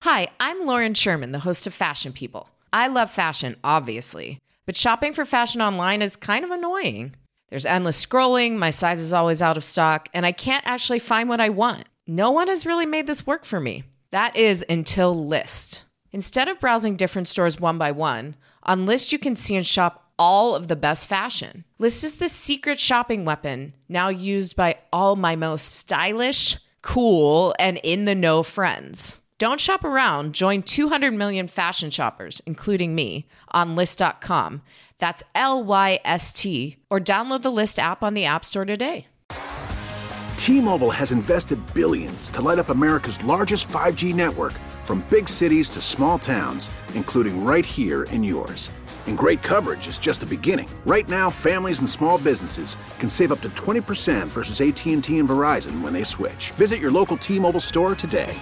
Hi, I'm Lauren Sherman, the host of Fashion People. I love fashion, obviously, but shopping for fashion online is kind of annoying. There's endless scrolling, my size is always out of stock, and I can't actually find what I want. No one has really made this work for me. That is until Lyst. Instead of browsing different stores one by one, on Lyst you can see and shop all of the best fashion. Lyst is the secret shopping weapon, now used by all my most stylish, cool, and in-the-know friends. Don't shop around. Join 200 million fashion shoppers, including me, on Lyst.com. That's Lyst, or download the Lyst app on the App Store today. T-Mobile has invested billions to light up America's largest 5G network, from big cities to small towns, including right here in yours. And great coverage is just the beginning. Right now, families and small businesses can save up to 20% versus AT&T and Verizon when they switch. Visit your local T-Mobile store today.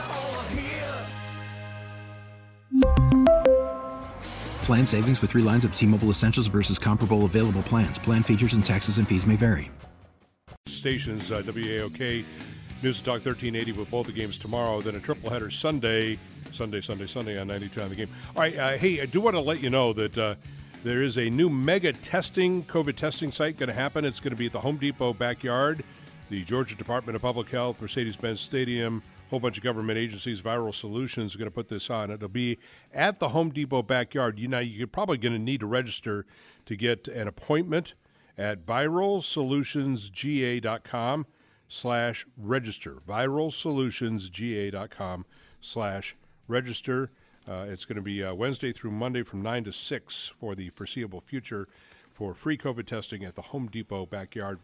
Plan savings with 3 lines of T-Mobile Essentials versus comparable available plans. Plan features and taxes and fees may vary. Stations, WAOK, News and Talk 1380 with both the games tomorrow. Then a tripleheader Sunday on 92 on the game. All right, hey, I do want to let you know that there is a new mega COVID testing site going to happen. It's going to be at the Home Depot backyard, the Georgia Department of Public Health, Mercedes-Benz Stadium, whole bunch of government agencies. Viral Solutions are going to put this on. It'll be at the Home Depot backyard. You're probably going to need to register to get an appointment at viralsolutionsga.com/register. viralsolutionsga.com/register. It's going to be Wednesday through Monday from 9 to 6 for the foreseeable future for free COVID testing at the Home Depot backyard.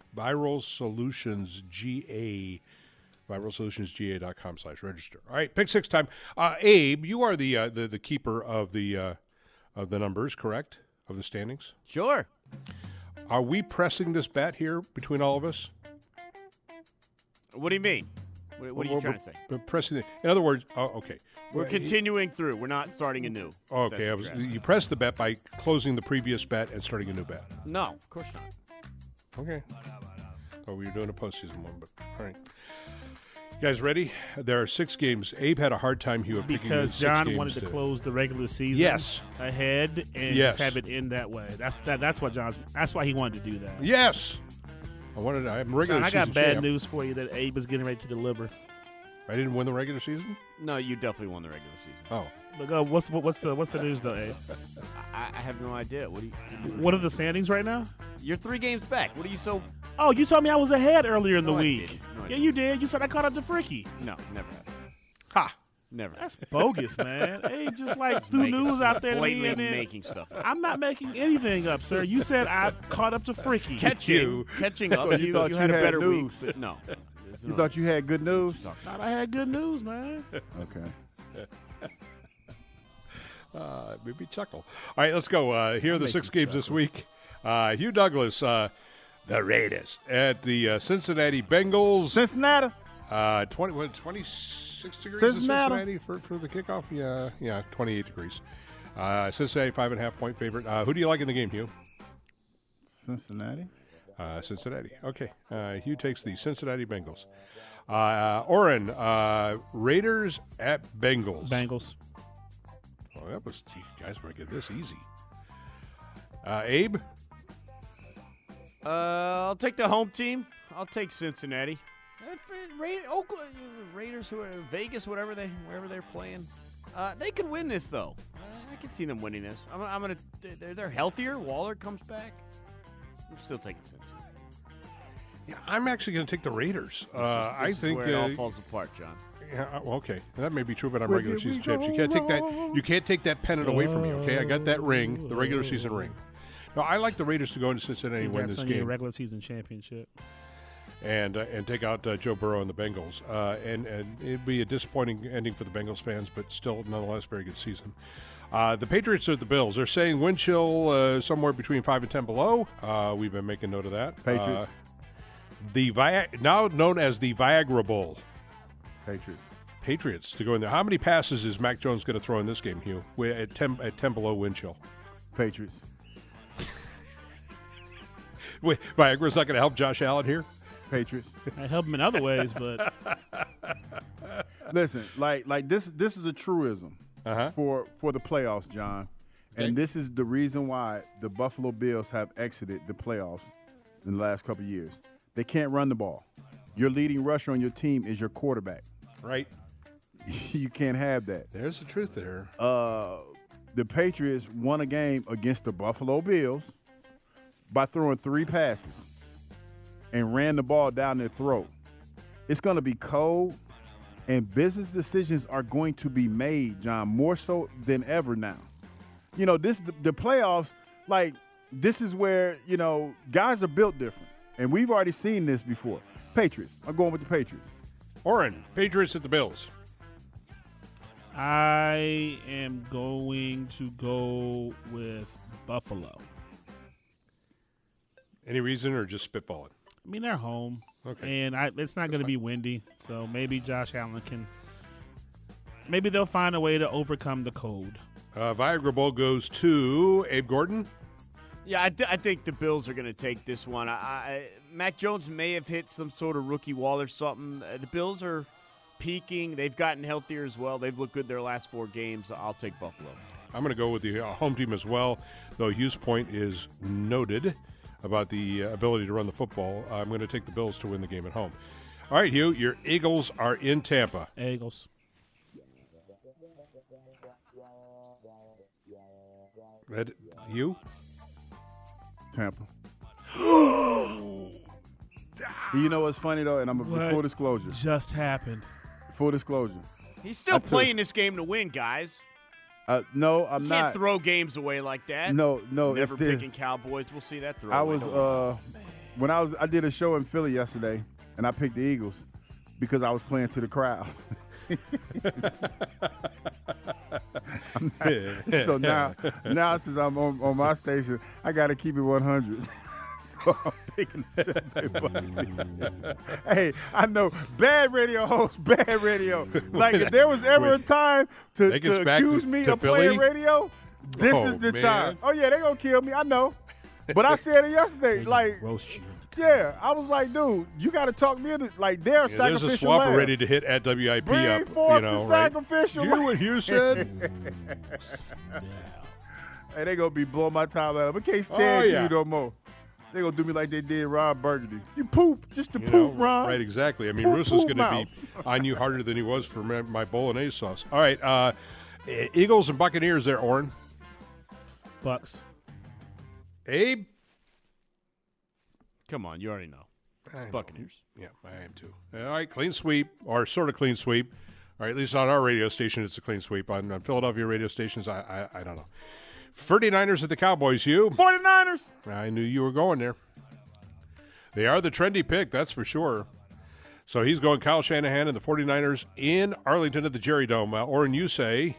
viralsolutionsga.com/register. All right, pick 6 time. Abe, you are the keeper of the numbers, correct? Of the standings? Sure. Are we pressing this bet here between all of us? What do you mean? What are you trying to say? Pressing it. In other words, okay. We're continuing through. We're not starting anew. Okay, you pressed the bet by closing the previous bet and starting a new bet. No, of course not. Okay. Oh, we were doing a postseason one, but all right. You guys ready? There are 6 games. Abe had a hard time here because John wanted to close the regular season ahead and just have it end that way. That's why he wanted to do that. Yes. I'm regular John, I season got bad champ. news for you that Abe is getting ready to deliver. I didn't win the regular season? No, you definitely won the regular season. Oh. But what's the news though, Abe? I have no idea. What are the standings right now? You're 3 games back. What are you so? Oh, you told me I was ahead earlier in the week. No, yeah, you did. You said I caught up to Freaky. No, never have. Ha. Never. That's bogus, man. Abe just threw news out there to me. And making stuff up. I'm not making anything up, sir. You said I caught up to Freaky. Catching up. You had a better week. But no. You thought you had good news? Thought I had good news, man. Okay. Made me chuckle. All right, let's go. Here are the 6 games this week. Hugh Douglas, the Raiders at the Cincinnati Bengals. Cincinnati. 26 degrees in Cincinnati for the kickoff. Yeah, 28 degrees. Cincinnati 5.5 point favorite. Who do you like in the game, Hugh? Cincinnati. Cincinnati. Okay. Hugh takes the Cincinnati Bengals. Oren, Raiders at Bengals. Bengals. Oh, you guys might get this easy. Abe? I'll take the home team. I'll take Cincinnati. Oakland Raiders, who are Vegas, wherever they're playing, they could win this though. I can see them winning this. I'm gonna. They're healthier. Waller comes back. I'm still taking Cincinnati. Yeah, I'm actually going to take the Raiders. I think where it all falls apart, John. Yeah, well, okay, that may be true, but I'm regular season champs. You can't take that pennant away from me. Okay, I got that ring, the regular season ring. No, I like the Raiders to go into Cincinnati and win this game. Regular season championship. And take out Joe Burrow and the Bengals. And it'd be a disappointing ending for the Bengals fans, but still, nonetheless, very good season. The Patriots are the Bills. They're saying wind chill somewhere between 5 and 10 below. We've been making note of that. Patriots. Now known as the Viagra Bowl. Patriots to go in there. How many passes is Mac Jones going to throw in this game, Hugh? At 10 below wind chill. Patriots. Wait, Viagra's not going to help Josh Allen here? Patriots. I help him in other ways, but Listen, like this is a truism for the playoffs, John. And this is the reason why the Buffalo Bills have exited the playoffs in the last couple of years. They can't run the ball. Your leading rusher on your team is your quarterback. Right. You can't have that. There's the truth there. The Patriots won a game against the Buffalo Bills by throwing 3 passes and ran the ball down their throat. It's going to be cold, and business decisions are going to be made, John, more so than ever now. You know, the playoffs, like, this is where, you know, guys are built different. And we've already seen this before. Patriots. I'm going with the Patriots. Oren, Patriots at the Bills. I am going to go with Buffalo. Any reason or just spitballing? I mean, they're home. Okay. And it's not going to be windy, so maybe Josh Allen can – maybe they'll find a way to overcome the cold. Viagra Bowl goes to Abe Gordon. Yeah, I think the Bills are going to take this one. Mac Jones may have hit some sort of rookie wall or something. The Bills are peaking. They've gotten healthier as well. They've looked good their last 4 games. I'll take Buffalo. I'm going to go with the home team as well, though Hugh's point is noted about the ability to run the football. I'm going to take the Bills to win the game at home. All right, Hugh, your Eagles are in Tampa. Eagles. Hugh? Tampa. You know what's funny, though? And I'm full disclosure. Just happened. Full disclosure. He's still playing this game to win, guys. No, I'm not. You can't throw games away like that. No. Never picking Cowboys. We'll see that throw. I did a show in Philly yesterday, and I picked the Eagles because I was playing to the crowd. So now since I'm on my station, I got to keep it 100. So I'm picking Hey, I know bad radio hosts, bad radio. Like if there was ever a time to accuse me of playing radio, this is the time. Oh yeah, they gonna kill me. I know, but I said it yesterday. Like roast you. Yeah, I was like, dude, you got to talk me into like they're sacrificial. There's a swapper ready to hit at WIP Bring up. Forth the sacrificial. You what Hugh said. Hey, they gonna be blowing my time out. I can't stand you no more. They gonna do me like they did Ron Burgundy. You poop, just to poop, Ron. Right, exactly. I mean, Russo's gonna be on you harder than he was for my bolognese sauce. All right, Eagles and Buccaneers there, Oren. Bucks. Abe. Come on, you already know. It's Buccaneers. Yeah, I am too. All right, clean sweep, or sort of clean sweep. All right, at least on our radio station, it's a clean sweep. On Philadelphia radio stations, I don't know. 49ers at the Cowboys, Hugh. 49ers. I knew you were going there. They are the trendy pick, that's for sure. So he's going Kyle Shanahan and the 49ers in Arlington at the Jerry Dome. Oren, you say?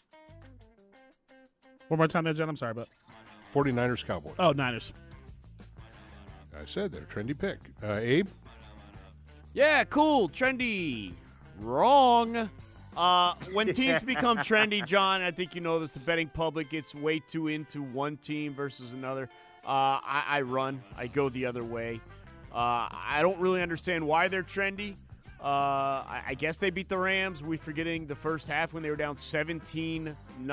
One more time there, John. I'm sorry, but 49ers, Cowboys. Oh, Niners. I said they're a trendy pick. Abe? Yeah, cool, trendy. Wrong. When teams become trendy, John, I think you know this, the betting public gets way too into one team versus another. I run. I go the other way. I don't really understand why they're trendy. I guess they beat the Rams. We're forgetting the first half when they were down 17-0.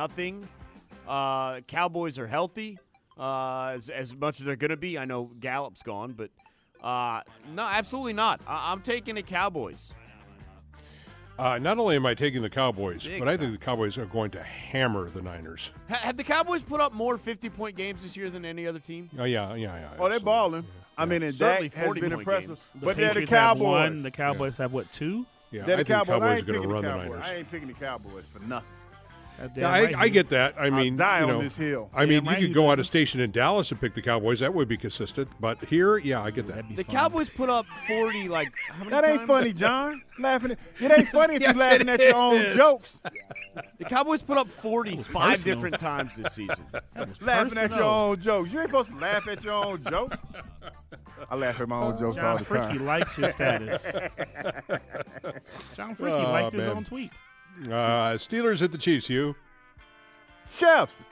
Cowboys are healthy. As much as they're going to be. I know Gallup's gone, but no, absolutely not. I'm taking the Cowboys. Not only am I taking the Cowboys, but I think the Cowboys are going to hammer the Niners. Have the Cowboys put up more 50-point games this year than any other team? Oh, yeah. Oh, they're balling. Yeah. I mean, and Dak has been impressive. But they're the Cowboys. The Cowboys have, what, 2? Yeah, I think the Cowboys are going to run the Niners. I ain't picking the Cowboys for nothing. Yeah, I get that. I mean, die on this hill. I mean, you could go out of station in Dallas and pick the Cowboys. That would be consistent. But here, yeah, I get that. The Cowboys put up 40, like, how many That ain't times? Funny, John. It ain't funny if you're laughing at your own jokes. The Cowboys put up 45 different times this season. Laughing at your own jokes. You ain't supposed to laugh at your own jokes. I laugh at my own jokes all the time. John Fricky likes his status. John Fricky liked his own tweet. Steelers at the Chiefs, Hugh. Chefs.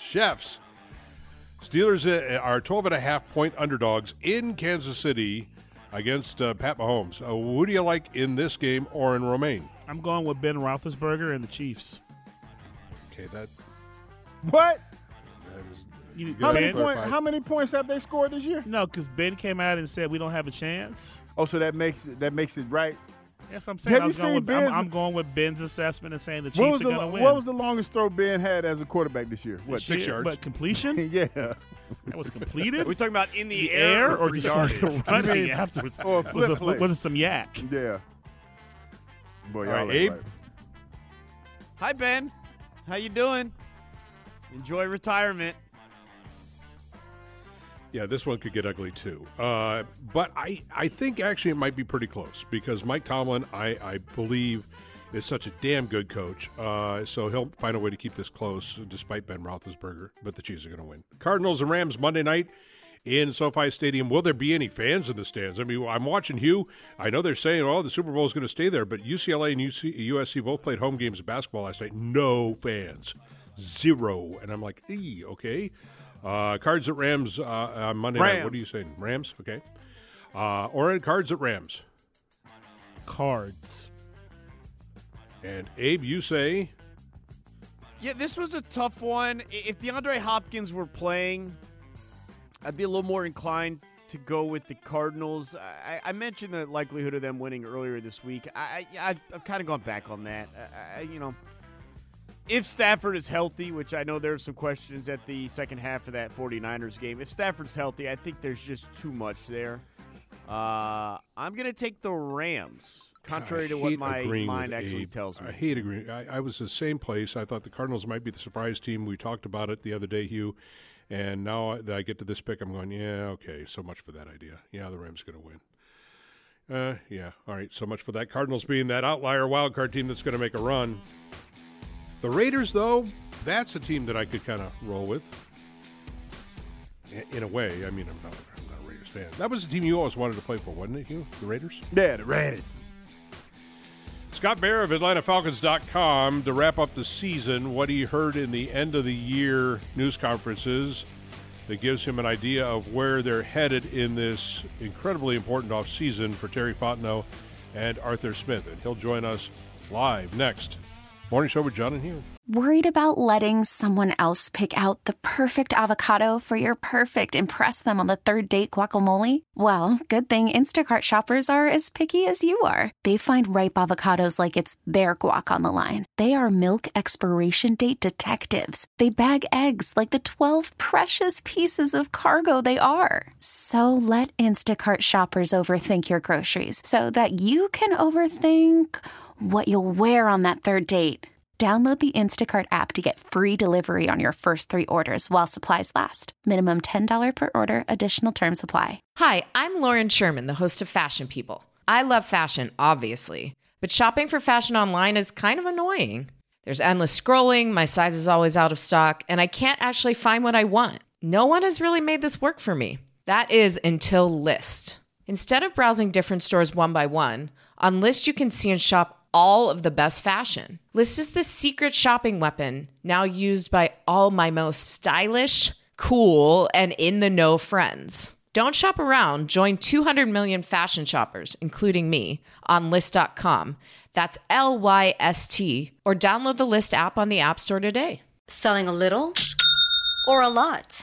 Steelers are 12.5-point underdogs in Kansas City against Pat Mahomes. Who do you like in this game or in Romaine? I'm going with Ben Roethlisberger and the Chiefs. Okay, that. What? That is. How many points have they scored this year? No, because Ben came out and said we don't have a chance. Oh, so that makes it right. Yes, I'm saying. I'm going with Ben's assessment and saying the Chiefs are going to win. What was the longest throw Ben had as a quarterback this year? What, 6 yards? But completion? Yeah. That was completed? Are we talking about in the air or just like running afterwards? Or was it some yak? Yeah. Boy, all right, Abe. Right. Hi, Ben. How you doing? Enjoy retirement. Yeah, this one could get ugly too. But I think actually it might be pretty close because Mike Tomlin, I believe, is such a damn good coach. So he'll find a way to keep this close despite Ben Roethlisberger. But the Chiefs are going to win. Cardinals and Rams Monday night in SoFi Stadium. Will there be any fans in the stands? I mean, I'm watching Hugh. I know they're saying, oh, the Super Bowl is going to stay there. But UCLA and USC both played home games of basketball last night. No fans. 0. And I'm like, okay. Cards at Rams on Monday night. What are you saying? Rams? Okay. Or Cards at Rams? Cards. And Abe, you say? Yeah, this was a tough one. If DeAndre Hopkins were playing, I'd be a little more inclined to go with the Cardinals. I mentioned the likelihood of them winning earlier this week. I've kind of gone back on that. If Stafford is healthy, which I know there's some questions at the second half of that 49ers game. If Stafford's healthy, I think there's just too much there. I'm going to take the Rams, contrary to what my mind actually tells me. I hate agreeing. I was the same place. I thought the Cardinals might be the surprise team. We talked about it the other day, Hugh. And now that I get to this pick, I'm going, yeah, okay, so much for that idea. Yeah, the Rams going to win. Yeah, all right, so much for that. Cardinals being that outlier wildcard team that's going to make a run. The Raiders, though, that's a team that I could kind of roll with. In a way, I mean, I'm not a Raiders fan. That was the team you always wanted to play for, wasn't it, Hugh? The Raiders? Yeah, the Raiders. Scott Bair of AtlantaFalcons.com to wrap up the season, what he heard in the end-of-the-year news conferences that gives him an idea of where they're headed in this incredibly important offseason for Terry Fontenot and Arthur Smith. And he'll join us live next. Morning Show with John and Hugh. Worried about letting someone else pick out the perfect avocado for your perfect impress them on the third date guacamole? Well, good thing Instacart shoppers are as picky as you are. They find ripe avocados like it's their guac on the line. They are milk expiration date detectives. They bag eggs like the 12 precious pieces of cargo they are. So let Instacart shoppers overthink your groceries so that you can overthink what you'll wear on that third date. Download the Instacart app to get free delivery on your first 3 orders while supplies last. Minimum $10 per order. Additional terms apply. Hi, I'm Lauren Sherman, the host of Fashion People. I love fashion, obviously, but shopping for fashion online is kind of annoying. There's endless scrolling, my size is always out of stock, and I can't actually find what I want. No one has really made this work for me. That is until Lyst. Instead of browsing different stores one by one, on Lyst you can see and shop all of the best fashion. Lyst is the secret shopping weapon now used by all my most stylish, cool, and in-the-know friends. Don't shop around. Join 200 million fashion shoppers, including me, on Lyst.com. That's Lyst, or download the Lyst app on the App Store today. Selling a little or a lot?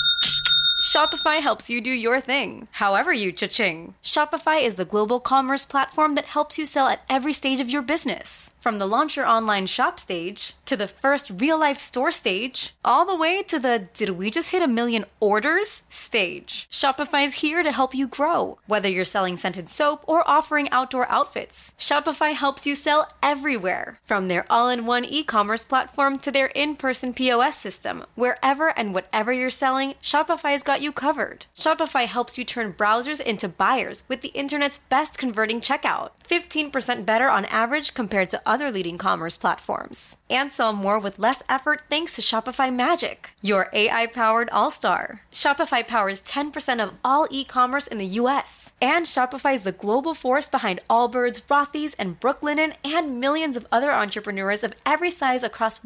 Shopify helps you do your thing, however you cha-ching. Shopify is the global commerce platform that helps you sell at every stage of your business. From the launch your online shop stage, to the first real-life store stage, all the way to the did we just hit 1 million orders stage. Shopify's here to help you grow. Whether you're selling scented soap or offering outdoor outfits, Shopify helps you sell everywhere. From their all-in-one e-commerce platform to their in-person POS system, wherever and whatever you're selling, Shopify's got you covered. Shopify helps you turn browsers into buyers with the internet's best converting checkout. 15% better on average compared to other leading commerce platforms. And sell more with less effort thanks to Shopify Magic, your AI-powered all-star. Shopify powers 10% of all e-commerce in the US. And Shopify is the global force behind Allbirds, Rothy's, and Brooklinen, and millions of other entrepreneurs of every size across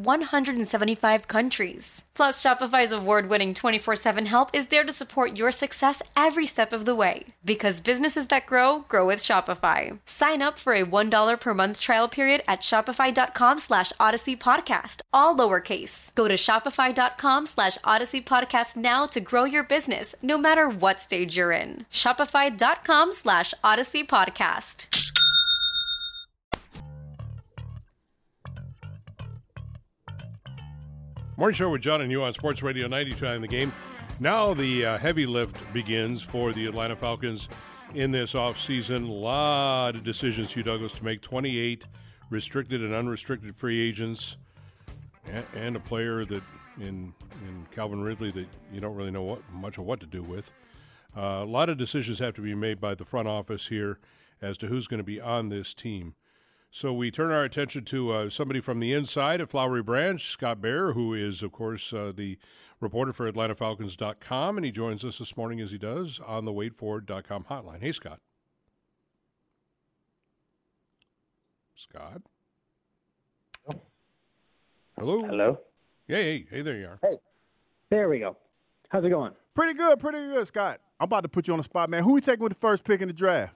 175 countries. Plus, Shopify's award-winning 24/7 help is there to support your success every step of the way. Because businesses that grow, grow with Shopify. Sign Sign up for a $1 per month trial period at shopify.com/Odyssey Podcast, all lowercase. Go to shopify.com/Odyssey Podcast now to grow your business, no matter what stage you're in. Shopify.com/Odyssey Podcast. Morning Show with John and you on Sports Radio 92.9 The Game. Now the heavy lift begins for the Atlanta Falcons in this offseason. A lot of decisions, Hugh Douglas, to make. 28 restricted and unrestricted free agents, and a player that in Calvin Ridley that you don't really know much of what to do with. A lot of decisions have to be made by the front office here as to who's going to be on this team. So we turn our attention to somebody from the inside at Flowery Branch, Scott Bair, who is, of course, the reporter for AtlantaFalcons.com, and he joins us this morning, as he does, on the WadeFord.com hotline. Hey, Scott. Scott? Hello? Hello? Hey, there you are. Hey, there we go. How's it going? Pretty good, Scott. I'm about to put you on the spot, man. Who we taking with the first pick in the draft?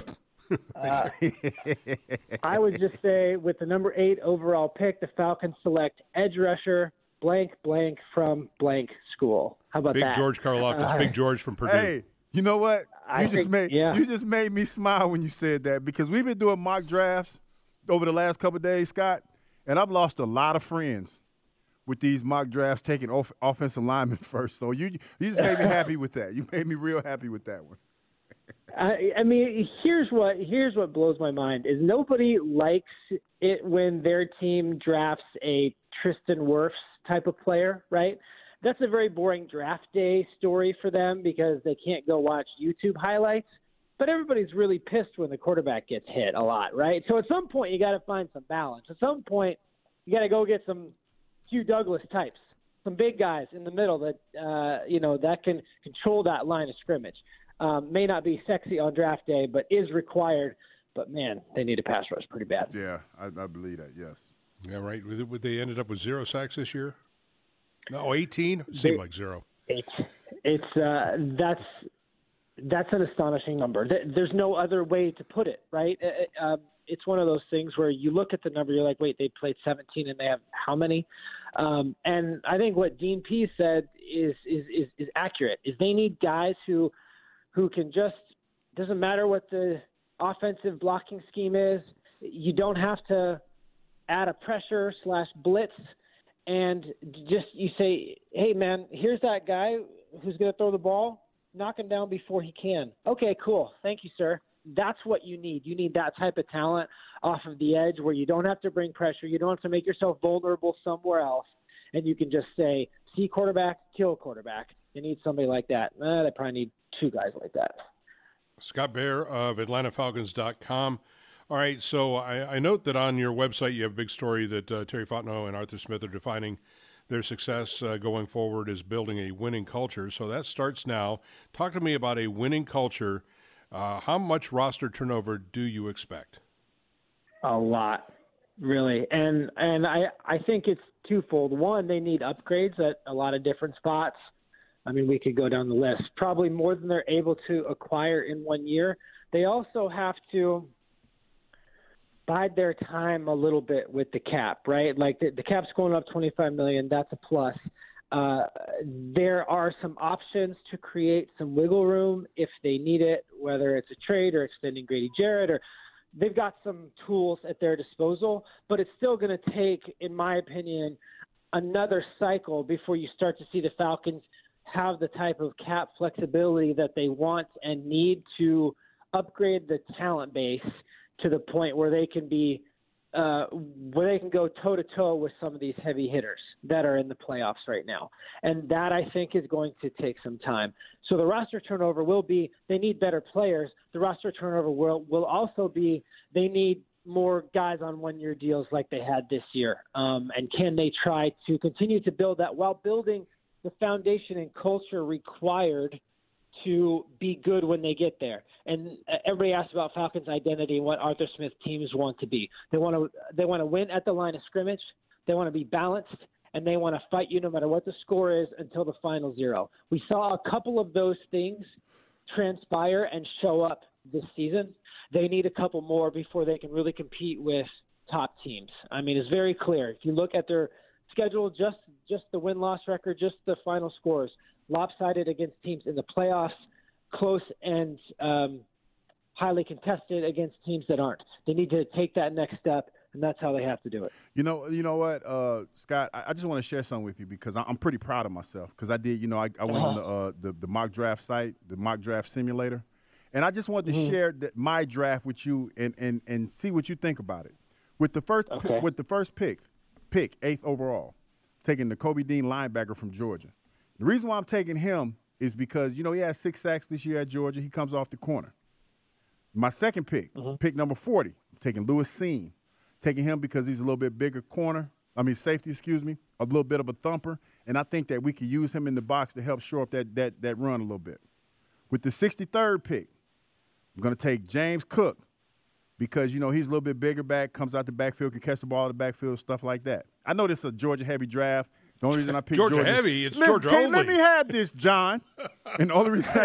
I would just say with the number 8 overall pick, the Falcons select edge rusher blank from blank school. How about Big that? George Karlaftis, Big George from Purdue. Hey, you know what? You just made me smile when you said that, because we've been doing mock drafts over the last couple of days, Scott, and I've lost a lot of friends with these mock drafts taking offensive linemen first. So you just made me happy with that. You made me real happy with that one. I mean, here's what blows my mind is nobody likes it when their team drafts a Tristan Wirfs type of player, right? That's a very boring draft day story for them because they can't go watch YouTube highlights. But everybody's really pissed when the quarterback gets hit a lot, right? So at some point you got to find some balance. At some point you got to go get some Hugh Douglas types, some big guys in the middle that that can control that line of scrimmage. May not be sexy on draft day, but is required. But, man, they need a pass rush pretty bad. Yeah, I believe that, yes. Yeah, right. They ended up with 0 sacks this year? No, 18? It seemed like 0. That's an astonishing number. There's no other way to put it, right? It's one of those things where you look at the number, you're like, wait, they played 17 and they have how many? And I think what Dean Pease said is accurate, is they need guys who can just – doesn't matter what the offensive blocking scheme is. You don't have to add a pressure / blitz and just you say, hey, man, here's that guy who's going to throw the ball. Knock him down before he can. Okay, cool. Thank you, sir. That's what you need. You need that type of talent off of the edge where you don't have to bring pressure. You don't have to make yourself vulnerable somewhere else. And you can just say, see quarterback, kill quarterback. You need somebody like that. They probably need 2 guys like that. Scott Bair of AtlantaFalcons.com. All right, so I note that on your website you have a big story that Terry Fontenot and Arthur Smith are defining their success going forward as building a winning culture. So that starts now. Talk to me about a winning culture. How much roster turnover do you expect? A lot, really. And I think it's twofold. One, they need upgrades at a lot of different spots. I mean, we could go down the list. Probably more than they're able to acquire in 1 year. They also have to bide their time a little bit with the cap, right? Like the cap's going up $25 million. That's a plus. There are some options to create some wiggle room if they need it, whether it's a trade or extending Grady Jarrett, or they've got some tools at their disposal, but it's still going to take, in my opinion, another cycle before you start to see the Falcons have the type of cap flexibility that they want and need to upgrade the talent base to the point where they can be where they can go toe-to-toe with some of these heavy hitters that are in the playoffs right now. And that, I think, is going to take some time. So the roster turnover will be they need better players. The roster turnover will also be they need more guys on one-year deals like they had this year. And can they try to continue to build that while building the foundation and culture required to be good when they get there? And everybody asks about Falcons' identity and what Arthur Smith teams want to be. They want to win at the line of scrimmage. They want to be balanced, and they want to fight you no matter what the score is until the final 0. We saw a couple of those things transpire and show up this season. they need a couple more before they can really compete with top teams. I mean, it's very clear. If you look at their schedule, just the win-loss record, just the final scores, lopsided against teams in the playoffs, close and highly contested against teams that aren't. They need to take that next step, and that's how they have to do it. You know what, Scott? I just want to share something with you because I'm pretty proud of myself because I did. I went on the mock draft site, the mock draft simulator, and I just wanted to share my draft with you and see what you think about it. With the first pick, 8th overall, taking the Kobe Dean linebacker from Georgia. The reason why I'm taking him is because he had 6 sacks this year at Georgia. He comes off the corner. My second pick, pick number 40, I'm taking Lewis Seen. Taking him because he's a little bit bigger safety, a little bit of a thumper, and I think that we could use him in the box to help shore up that run a little bit. With the 63rd pick, I'm going to take James Cook because, he's a little bit bigger back, comes out the backfield, can catch the ball out of the backfield, stuff like that. I know this is a Georgia-heavy draft. The only reason I picked Georgia heavy, it's Georgia only. Let me have this, John. And the only reason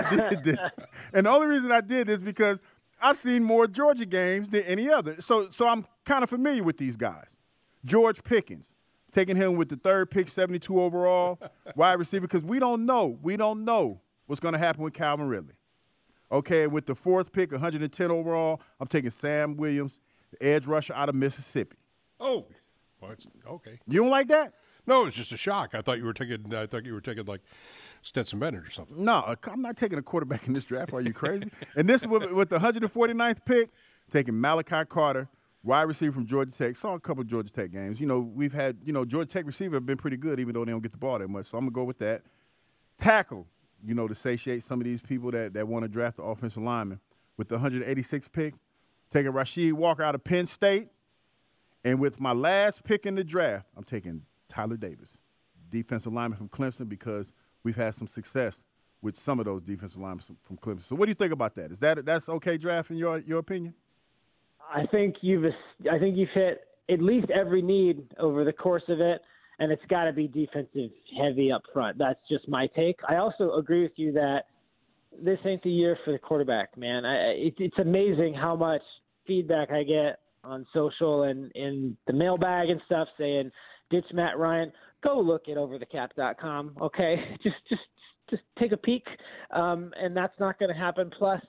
I did this, because I've seen more Georgia games than any other. So I'm kind of familiar with these guys. George Pickens, taking him with the 3rd pick, 72 overall, wide receiver, because we don't know what's going to happen with Calvin Ridley. Okay, with the 4th pick, 110 overall, I'm taking Sam Williams, the edge rusher out of Mississippi. Oh, well, it's okay. You don't like that? No, it's just a shock. I thought you were taking like Stetson Bennett or something. No, I'm not taking a quarterback in this draft. Are you crazy? And this with the 149th pick, taking Malachi Carter, wide receiver from Georgia Tech. Saw a couple of Georgia Tech games. We've had, Georgia Tech receiver have been pretty good, even though they don't get the ball that much. So I'm going to go with that. Tackle, to satiate some of these people that want to draft the offensive lineman. With the 186th pick, taking Rasheed Walker out of Penn State. And with my last pick in the draft, I'm taking Tyler Davis, defensive lineman from Clemson, because we've had some success with some of those defensive linemen from Clemson. So what do you think about that? That's okay draft in your opinion? I think you've hit at least every need over the course of it, and it's got to be defensive heavy up front. That's just my take. I also agree with you that this ain't the year for the quarterback, man. It's amazing how much feedback I get on social and in the mailbag and stuff saying, ditch Matt Ryan. Go look at overthecap.com, okay? Just take a peek, and that's not going to happen. Plus,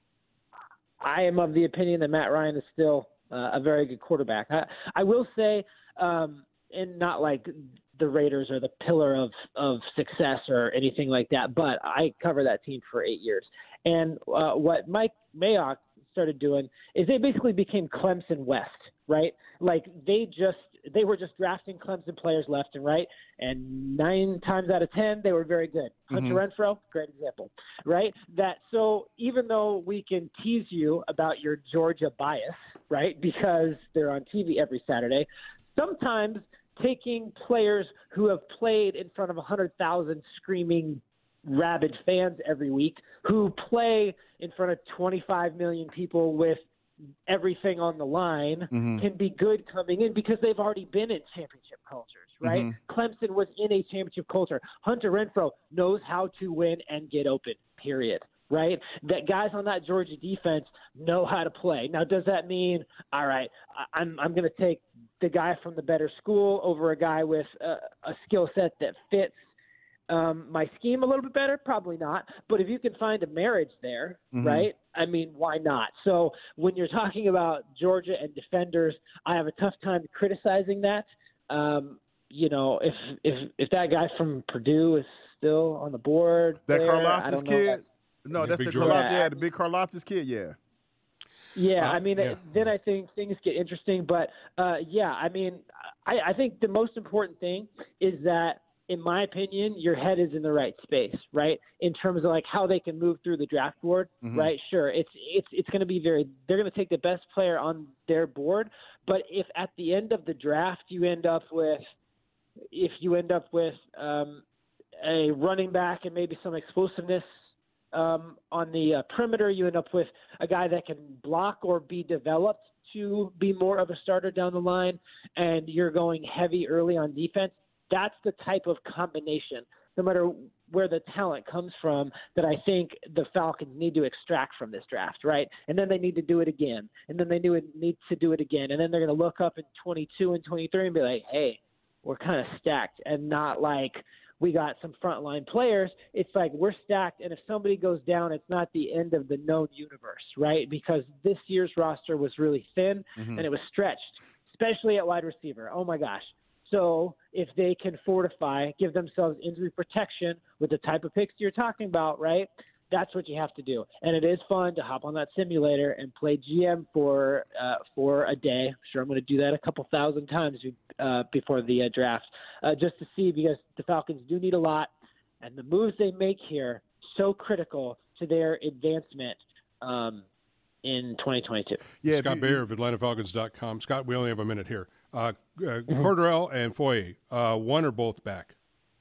I am of the opinion that Matt Ryan is still a very good quarterback. I will say, and not like the Raiders are the pillar of success or anything like that, but I cover that team for 8 years. And what Mike Mayock started doing is they basically became Clemson West, right? Like they were just drafting Clemson players left and right, and 9 times out of 10 they were very good. Hunter Renfrow, great example, right? So even though we can tease you about your Georgia bias, right, because they're on TV every Saturday, sometimes taking players who have played in front of 100,000 screaming rabid fans every week, who play in front of 25 million people with everything on the line, can be good coming in because they've already been in championship cultures, right? Clemson was in a championship culture. Hunter Renfrow knows how to win and get open, period, right? That guys on that Georgia defense know how to play. Now, does that mean, all right, I'm going to take the guy from the better school over a guy with a skill set that fits my scheme a little bit better? Probably not. But if you can find a marriage there, right? I mean, why not? So when you're talking about Georgia and defenders, I have a tough time criticizing that. If that guy from Purdue is still on the board, that there, Karlaftis kid. No, that's the big Karlaftis kid. Yeah. Yeah, then I think things get interesting. But, I think the most important thing is that, in my opinion, your head is in the right space, right? In terms of like how they can move through the draft board, right? Sure, it's going to be they're going to take the best player on their board, but if at the end of the draft you end up with a running back and maybe some explosiveness on the perimeter, you end up with a guy that can block or be developed to be more of a starter down the line, and you're going heavy early on defense. That's the type of combination no matter where the talent comes from, that I think the Falcons need to extract from this draft, right? And then they need to do it again. And then they need to do it again. And then they're going to look up in 22 and 23 and be like, hey, we're kind of stacked, and not like we got some frontline players. It's like we're stacked, and if somebody goes down, it's not the end of the known universe, right? Because this year's roster was really thin, and it was stretched, especially at wide receiver. Oh, my gosh. So if they can fortify, give themselves injury protection with the type of picks you're talking about, right, that's what you have to do. And it is fun to hop on that simulator and play GM for a day. I'm sure I'm going to do that a couple thousand times before the draft, just to see, because the Falcons do need a lot. And the moves they make here, so critical to their advancement in 2022. Yeah, Scott Bair of AtlantaFalcons.com. Scott, we only have a minute here. Cordell and Foye, one or both back?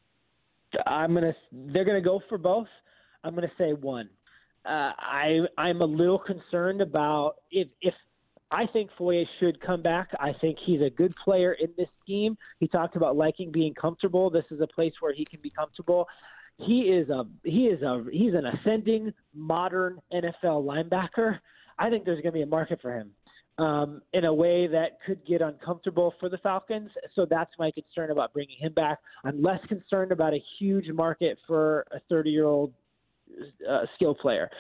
They're going to go for both. I'm going to say one. I'm a little concerned about if I think Foye should come back. I think he's a good player in this scheme. He talked about liking being comfortable. This is a place where he can be comfortable. He's an ascending modern NFL linebacker. I think there's going to be a market for him in a way that could get uncomfortable for the Falcons. So that's my concern about bringing him back. I'm less concerned about a huge market for a 30-year-old skill player.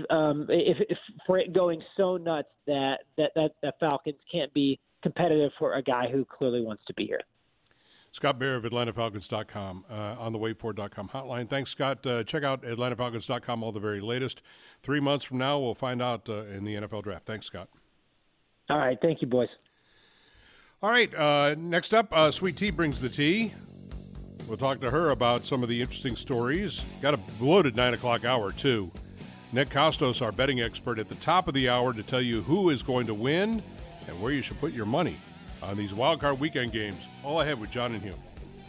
If for it going so nuts that Falcons can't be competitive for a guy who clearly wants to be here. Scott Bair of AtlantaFalcons.com on the WadeFord.com hotline. Thanks, Scott. Check out AtlantaFalcons.com, all the very latest. 3 months from now, we'll find out in the NFL draft. Thanks, Scott. All right. Thank you, boys. All right. Next up, Sweet Tea brings the tea. We'll talk to her about some of the interesting stories. Got a loaded 9 o'clock hour, too. Nick Costos, our betting expert, at the top of the hour to tell you who is going to win and where you should put your money on these Wild Card Weekend games. All ahead with John and Hugh.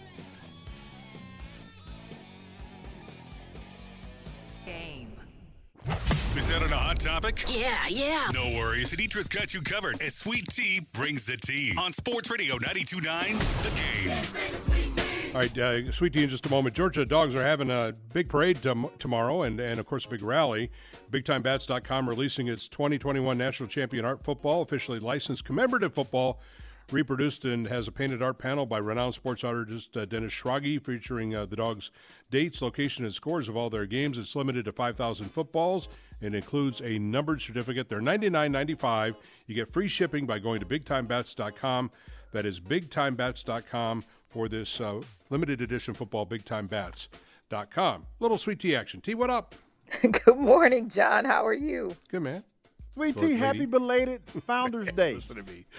Is that on a hot topic? Yeah. No worries. Sanitra's got you covered as Sweet Tea brings the tea on Sports Radio 92.9 The Game. All right, Sweet Tea in just a moment. Georgia Dogs are having a big parade tomorrow and, of course, a big rally. BigTimeBats.com releasing its 2021 National Champion Art Football, officially licensed commemorative football, reproduced and has a painted art panel by renowned sports artist Dennis Schrage featuring the Dogs' dates, location, and scores of all their games. It's limited to 5,000 footballs and includes a numbered certificate. They're $99.95. You get free shipping by going to BigTimeBats.com. That is BigTimeBats.com for this limited edition football, BigTimeBats.com. Little Sweet Tea action. T, what up? Good morning, John. How are you? Good, man. Sweet Tea, happy belated Founders Day. Listen to me.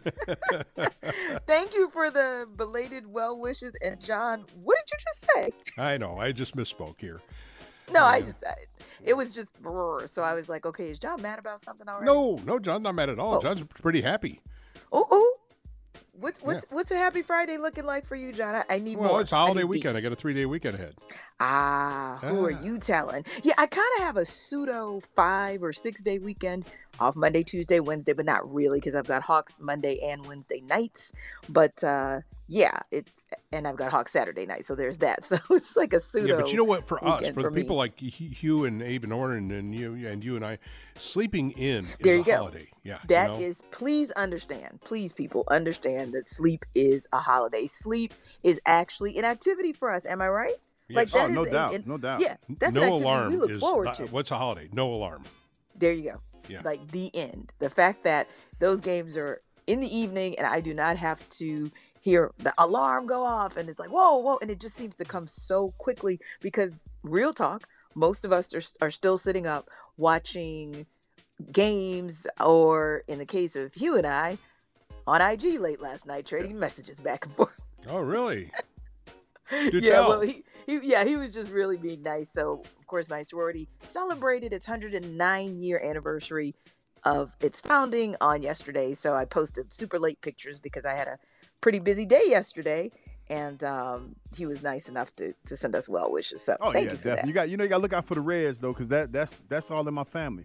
Thank you for the belated well wishes. And John, what did you just say? I know. I just misspoke here. No, I just said it was just so I was like, okay, is John mad about something already? No, John's not mad at all. John's pretty happy. Oh. What's a happy Friday looking like for you, John? I need more. Well, it's holiday weekend. I got a 3-day weekend ahead. Who are you telling? Yeah, I kind of have a pseudo 5 or 6 day weekend off Monday, Tuesday, Wednesday, but not really because I've got Hawks Monday and Wednesday nights. But and I've got Hawks Saturday night, so there's that. So it's like a pseudo. Yeah, but you know what? For us, for the people me. like Hugh and Abe and Orrin and you and I, sleeping in there is you a go. holiday. Yeah, that is. Please understand. Please, people, understand that sleep is a holiday. Sleep is actually an activity for us. Am I right? Yes. Like that no is doubt. Yeah, that's no an activity alarm we look is, forward to. What's a holiday? No alarm. There you go. Yeah. Like the end. The fact that those games are in the evening and I do not have to hear the alarm go off and it's like, whoa. And it just seems to come so quickly because real talk, most of us are still sitting up watching games or in the case of Hugh and I on IG late last night, trading messages back and forth. Oh, really? Well, he was just really being nice. So, of course, my sorority celebrated its 109-year anniversary of its founding on yesterday. So I posted super late pictures because I had a pretty busy day yesterday. And he was nice enough to send us well wishes. So thank you for that. You got to look out for the Reds, though, because that's all in my family.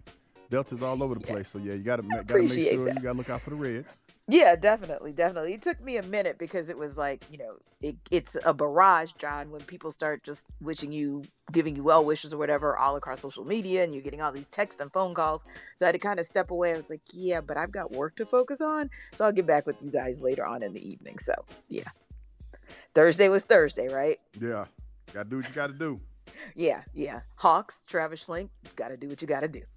Delta's all over the place. So, yeah, you got to make sure that. you got to look out for the Reds. Yeah, definitely. It took me a minute because it was like, it's a barrage, John, when people start just giving you well wishes or whatever all across social media, and you're getting all these texts and phone calls. So I had to kind of step away. I was like, yeah, but I've got work to focus on. So I'll get back with you guys later on in the evening. So, yeah. Thursday was Thursday, right? Yeah. Got to do what you got to do. Yeah. Hawks, Travis Schlenk, got to do what you got to do.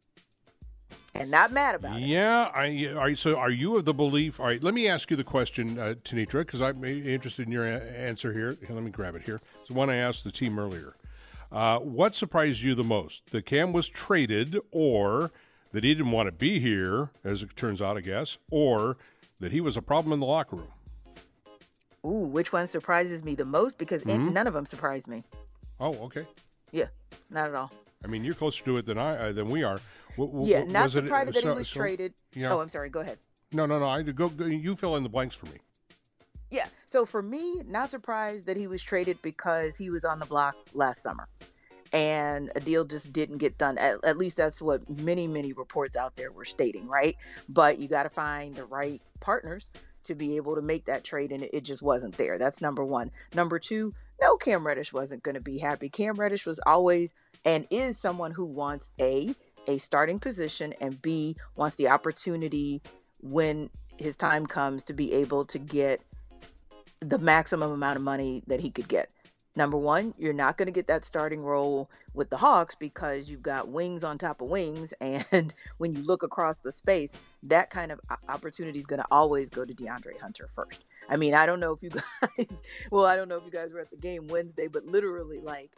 And not mad about it. Yeah. So are you of the belief? All right, let me ask you the question, Tenitra, because I'm interested in your answer here. Let me grab it here. It's the one I asked the team earlier. What surprised you the most? That Cam was traded, or that he didn't want to be here, as it turns out, I guess, or that he was a problem in the locker room? Ooh, which one surprises me the most? Because none of them surprised me. Oh, okay. Yeah, not at all. I mean, you're closer to it than we are. Not surprised that he was traded. Yeah. Oh, I'm sorry. Go ahead. No. Go. You fill in the blanks for me. Yeah. So for me, not surprised that he was traded because he was on the block last summer, and a deal just didn't get done. At least that's what many reports out there were stating, right? But you got to find the right partners to be able to make that trade, and it just wasn't there. That's number one. Number two, no, Cam Reddish wasn't going to be happy. Cam Reddish was always and is someone who wants a starting position, and B, wants the opportunity when his time comes to be able to get the maximum amount of money that he could get. Number one, you're not going to get that starting role with the Hawks because you've got wings on top of wings. And when you look across the space, that kind of opportunity is going to always go to DeAndre Hunter first. I mean, I don't know if you guys were at the game Wednesday, but literally,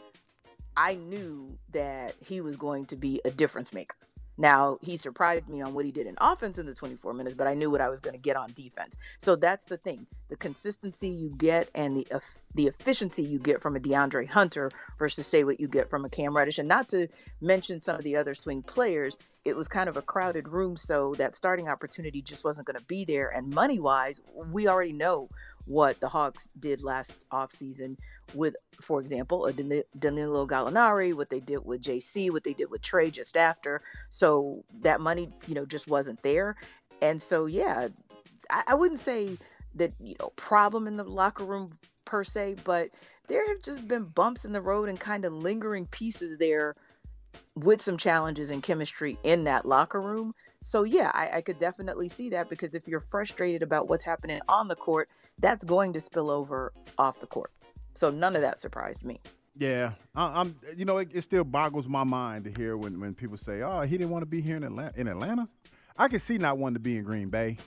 I knew that he was going to be a difference maker. Now, he surprised me on what he did in offense in the 24 minutes, but I knew what I was going to get on defense. So that's the thing. The consistency you get and the efficiency you get from a DeAndre Hunter versus, say, what you get from a Cam Reddish. And not to mention some of the other swing players, it was kind of a crowded room, so that starting opportunity just wasn't going to be there. And money-wise, we already know what the Hawks did last offseason with, for example, a Danilo Gallinari, what they did with JC, what they did with Trey just after. So that money, just wasn't there. And so, yeah, I wouldn't say that, problem in the locker room per se, but there have just been bumps in the road and kind of lingering pieces there with some challenges and chemistry in that locker room. So, yeah, I could definitely see that, because if you're frustrated about what's happening on the court, that's going to spill over off the court. So none of that surprised me. Yeah, it still boggles my mind to hear when people say, "Oh, he didn't want to be here in Atlanta." I can see not wanting to be in Green Bay,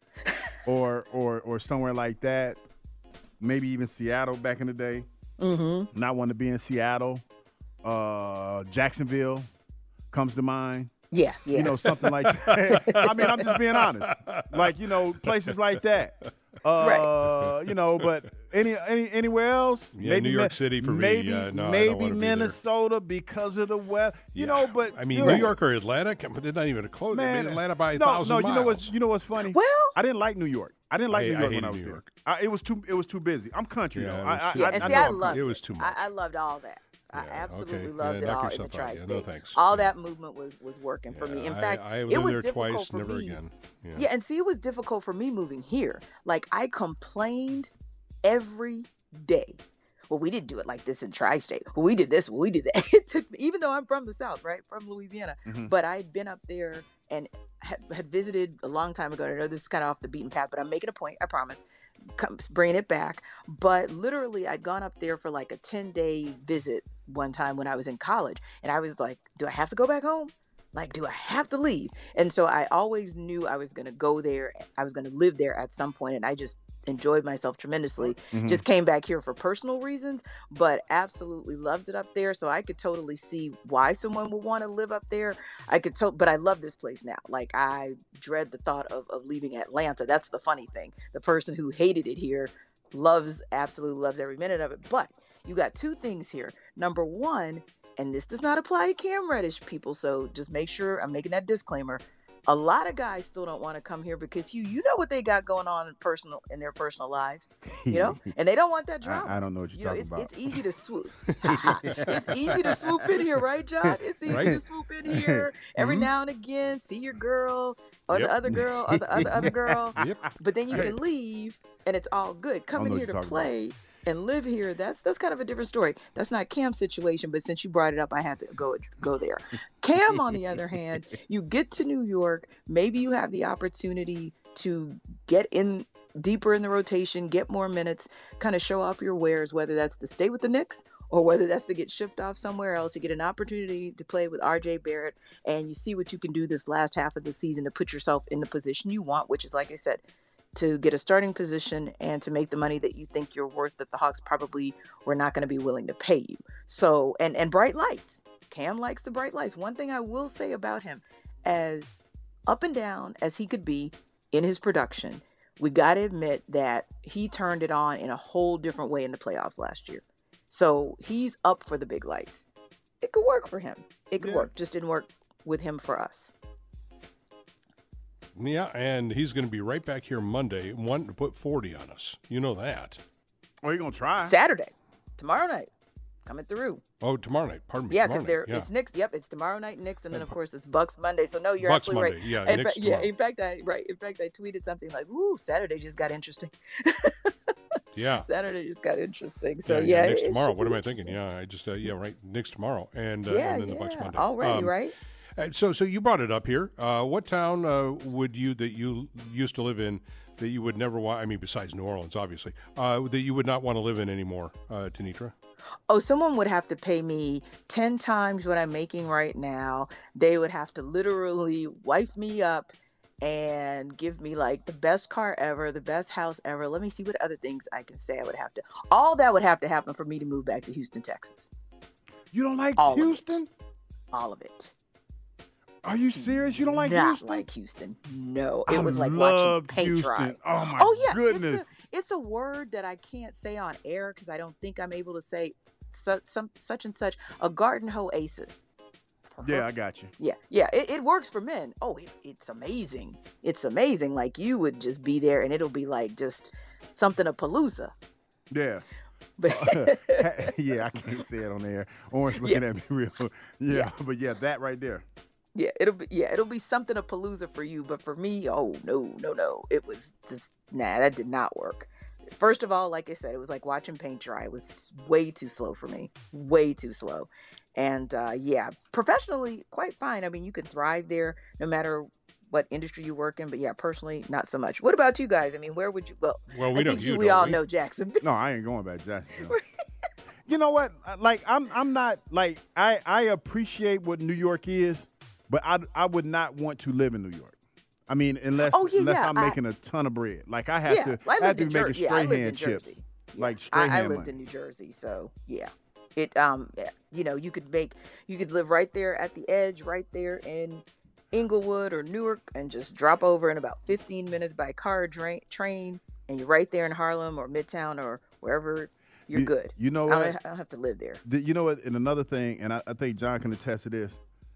or somewhere like that. Maybe even Seattle back in the day. Mm-hmm. Not wanting to be in Seattle. Jacksonville comes to mind. Yeah. Something like that. I mean, I'm just being honest. Places like that. Right. But anywhere else? Yeah, maybe New York City for me. Maybe Minnesota because of the weather. But I mean, New York or Atlanta, they're not even close. They made Atlanta by 1,000 miles. You know what's funny? Well, I didn't like New York. I didn't like New York when I was New there. York. It was too busy. I'm country though. I loved it. It was too much. I loved all that. I absolutely loved it all in the tri-state. No, thanks. All that movement was working for me. In fact, I it was there difficult twice, for never me. Again. Yeah, and see, it was difficult for me moving here. I complained every day. Well, we didn't do it like this in tri-state. Well, we did this. Well, we did that. It took me, even though I'm from the South, right, from Louisiana, but I'd been up there and had visited a long time ago. I know this is kind of off the beaten path, but I'm making a point. I promise. Bringing it back. But literally, I'd gone up there for a 10-day visit one time when I was in college, and I was like, do I have to go back home? Do I have to leave? And so I always knew I was going to go there. I was going to live there at some point, and I just enjoyed myself tremendously. Just came back here for personal reasons, but absolutely loved it up there. So I could totally see why someone would want to live up there. But I love this place now. I dread the thought of leaving Atlanta. That's the funny thing. The person who hated it here absolutely loves every minute of it. But you got two things here. Number one, and this does not apply to Cam Reddish, people, so just make sure I'm making that disclaimer. A lot of guys still don't want to come here because you know what they got going on in their personal lives, and they don't want that drama. I don't know what you're talking about. It's easy to swoop. It's easy to swoop in here, right, John? It's easy to swoop in here every now and again, see your girl or the other girl or the other girl, but then you can leave and it's all good. Coming here to play and live here, that's kind of a different story. That's not Cam's situation, but since you brought it up, I had to go there. Cam, on the other hand, you get to New York, maybe you have the opportunity to get in deeper in the rotation, get more minutes, kind of show off your wares, whether that's to stay with the Knicks or whether that's to get shipped off somewhere else. You get an opportunity to play with RJ Barrett, and you see what you can do this last half of the season to put yourself in the position you want, which is, like I said, to get a starting position and to make the money that you think you're worth that the Hawks probably were not going to be willing to pay you. So, and bright lights. Cam likes the bright lights. One thing I will say about him, as up and down as he could be in his production, we got to admit that he turned it on in a whole different way in the playoffs last year. So he's up for the big lights. It could work for him. It could work. Just didn't work with him for us. Yeah, and he's going to be right back here Monday, wanting to put 40 on us. You know that. Oh, you're going to try? Saturday. Tomorrow night. Coming through. Oh, tomorrow night. Pardon me. Yeah, because it's Knicks. Yep, it's tomorrow night Knicks, and then, of course, it's Bucks Monday. So, no, you're Bucks absolutely Monday. right. Yeah, Knicks tomorrow. In fact, I tweeted something like, ooh, Saturday just got interesting. Yeah. Saturday just got interesting. So, Knicks tomorrow. What am I thinking? Yeah, I just, right, Knicks tomorrow. And then the Bucks Monday. Already, right? So you brought it up here. What town would you that you used to live in that you would never want? I mean, besides New Orleans, obviously, that you would not want to live in anymore, Tenitra? Oh, someone would have to pay me 10 times what I'm making right now. They would have to literally wife me up and give me like the best car ever, the best house ever. Let me see what other things I can say I would have to. All that would have to happen for me to move back to Houston, Texas. You don't like Houston? All of it. Are you serious? You don't like Houston? Not like Houston. No. It was like watching paint dry. Oh, my goodness. It's a word that I can't say on air because I don't think I'm able to say such and such. A garden oasis. Yeah, I got you. Yeah. It works for men. Oh, it's amazing. It's amazing. Like, you would just be there and it'll be like just something a palooza. Yeah. But yeah, I can't say it on air. Orange looking at me real. Yeah, but that right there. Yeah, it'll be something a palooza for you, but for me, oh no. It was just that did not work. First of all, like I said, it was like watching paint dry. It was way too slow for me. Way too slow. And professionally, quite fine. I mean, you can thrive there no matter what industry you work in, but personally, not so much. What about you guys? I mean, where would you? Well, we all know Jacksonville. No, I ain't going back to Jacksonville. You know what? Like, I'm not like I appreciate what New York is. But I would not want to live in New York. I mean, unless I'm making a ton of bread. Like, I have to be making straight hand chips. Like, straight hand I lived in New Jersey, so yeah. It you could live right there at the edge, right there in Inglewood or Newark, and just drop over in about 15 minutes by car or train, and you're right there in Harlem or Midtown or wherever. You're good. You know what? I don't have to live there. You know what? And another thing, and I think John can attest to this.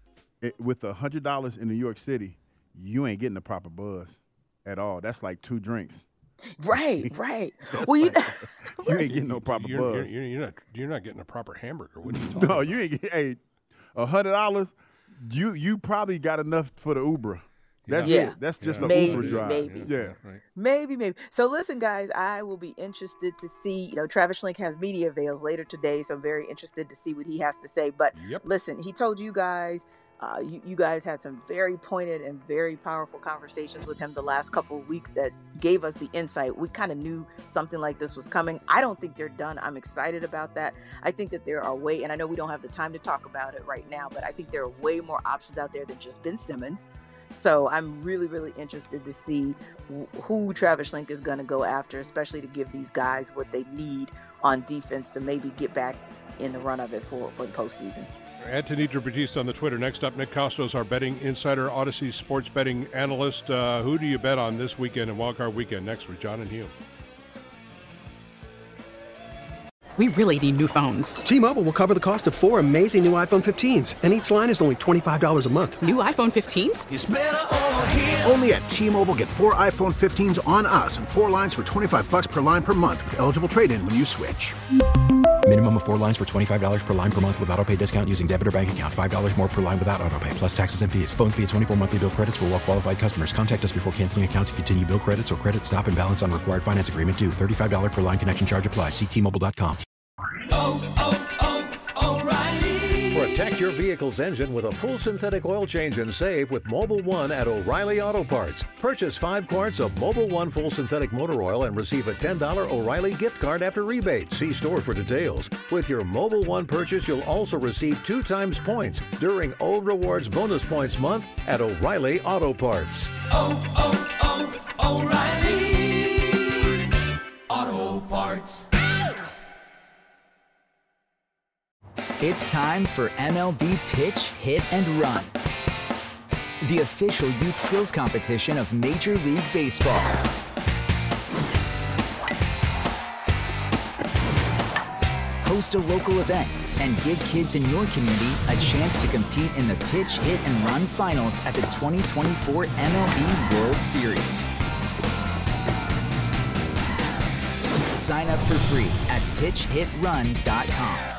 With $100 in New York City, you ain't getting the proper buzz at all. That's like 2 drinks. Right. Well, you ain't getting no proper buzz. You're not getting a proper hamburger. What are you no, you ain't getting. $100. You probably got enough for the Uber. That's it. That's just an Uber drive. Maybe. Yeah. Right. Maybe. So listen, guys, I will be interested to see, Travis Schlenk has media avails later today, so I'm very interested to see what he has to say. But listen, he told you guys. You guys had some very pointed and very powerful conversations with him the last couple of weeks that gave us the insight. We kind of knew something like this was coming. I don't think they're done. I'm excited about that. I think that there are and I know we don't have the time to talk about it right now, but I think there are way more options out there than just Ben Simmons. So I'm really, really interested to see who Travis Schlenk is going to go after, especially to give these guys what they need on defense to maybe get back in the run of it for the postseason. At Tenitra Batista on the Twitter. Next up, Nick Costos, our betting insider, Odyssey sports betting analyst. Who do you bet on this weekend and Wildcard Weekend? Next with John and Hugh. We really need new phones. T-Mobile will cover the cost of 4 amazing new iPhone 15s, and each line is only $25 a month. New iPhone 15s? It's better over here. Only at T-Mobile, get 4 iPhone 15s on us and 4 lines for $25 per line per month with eligible trade-in when you switch. Minimum of 4 lines for $25 per line per month with autopay discount using debit or bank account. $5 more per line without autopay, plus taxes and fees. Phone fee at 24 monthly bill credits for well-qualified customers. Contact us before canceling account to continue bill credits or credit stop and balance on required finance agreement due. $35 per line connection charge applies. See T-Mobile.com. O'Reilly. Protect your vehicle's engine with a full synthetic oil change and save with Mobil 1 at O'Reilly Auto Parts. Purchase 5 quarts of Mobil 1 full synthetic motor oil and receive a $10 O'Reilly gift card after rebate. See store for details. With your Mobil 1 purchase, you'll also receive 2 times points during O Rewards Bonus Points Month at O'Reilly Auto Parts. O'Reilly Auto Parts. It's time for MLB Pitch, Hit, and Run, the official youth skills competition of Major League Baseball. Host a local event and give kids in your community a chance to compete in the Pitch, Hit, and Run finals at the 2024 MLB World Series. Sign up for free at pitchhitrun.com.